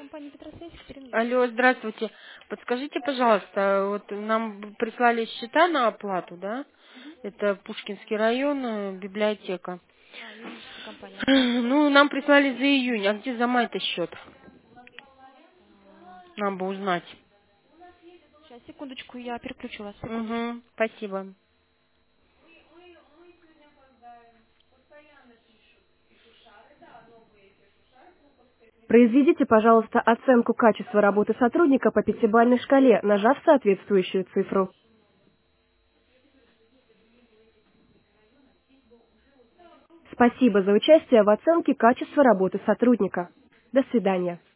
компания Петросвязь, Екатерина Алло, Юрьевна. здравствуйте. Подскажите, пожалуйста, вот нам прислали счета на оплату, да? Это Пушкинский район, библиотека. Юридическая компания. Ну, нам прислали за июнь, а где за май-то счет? Нам бы узнать. Сейчас, секундочку, я переключу вас, секундочку. Угу, спасибо. Произведите, пожалуйста, оценку качества работы сотрудника по пятибалльной шкале, нажав соответствующую цифру. Спасибо за участие в оценке качества работы сотрудника. До свидания.